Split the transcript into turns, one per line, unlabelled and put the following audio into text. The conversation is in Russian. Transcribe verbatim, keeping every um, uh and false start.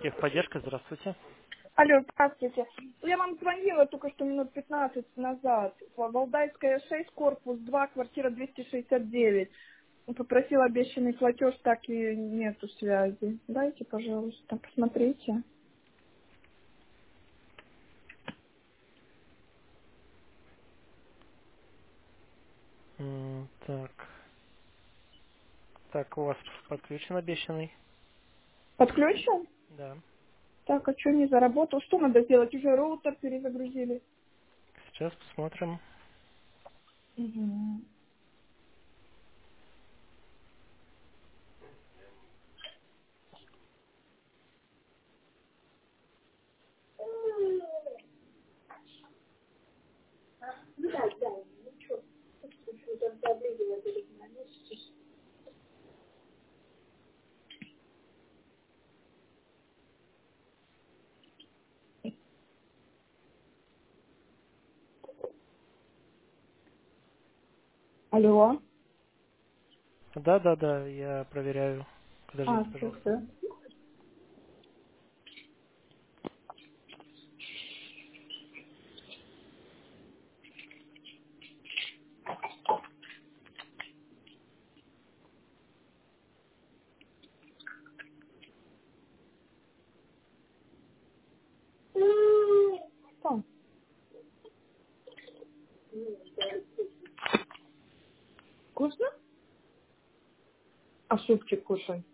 Техподдержка, здравствуйте.
Алло, здравствуйте. Я вам звонила только что минут пятнадцать назад. Валдайская шесть, корпус два, квартира двести шестьдесят девять. Попросила обещанный платеж, так и нету связи. Дайте, пожалуйста, посмотрите.
М, Так, так, у вас подключен обещанный?
Подключен?
Да.
Так, а что не заработал? Что надо сделать? Уже роутер перезагрузили.
Сейчас посмотрим.
Мгм. Алло.
Да, да, да, я проверяю.
А,
Подождите,
все,
пожалуйста.
все. Что? Вкусно? А супчик кушай.